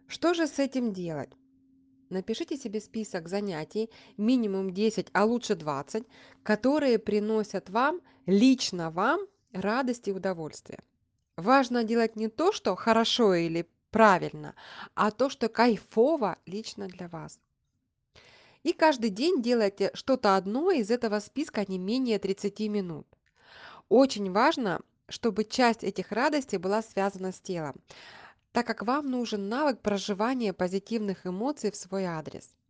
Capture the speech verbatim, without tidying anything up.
Что же с этим делать? Напишите себе список занятий, минимум десять, а лучше двадцать, которые приносят вам, лично вам, радость и удовольствие. Важно делать не то, что хорошо или правильно, а то, что кайфово лично для вас. И каждый день делайте что-то одно из этого списка не менее тридцати минут. Очень важно, чтобы часть этих радостей была связана с телом, так как вам нужен навык проживания позитивных эмоций в свой адрес.